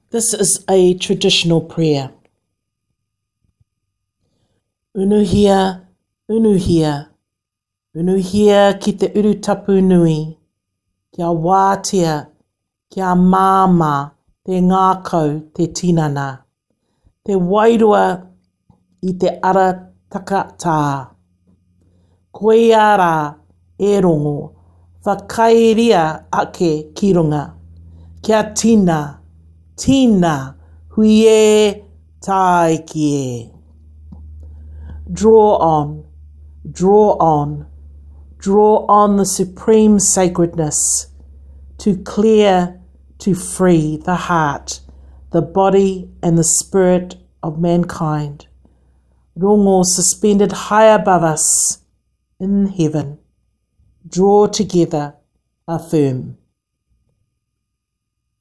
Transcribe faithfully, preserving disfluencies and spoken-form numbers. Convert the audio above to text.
This is a traditional prayer. Unuhia, unuhia, unuhia ki te urutapu nui, kia wātea, kia māma te ngākau te tinana, te wairua i te ara takatā. Koe ara e rongo, whakairia ake ki runga, kia tina, tina, hui e tai ki e. Draw on, draw on, draw on the supreme sacredness to clear, to free the heart, the body and the spirit of mankind. Rongo suspended high above us in heaven. Draw together, affirm.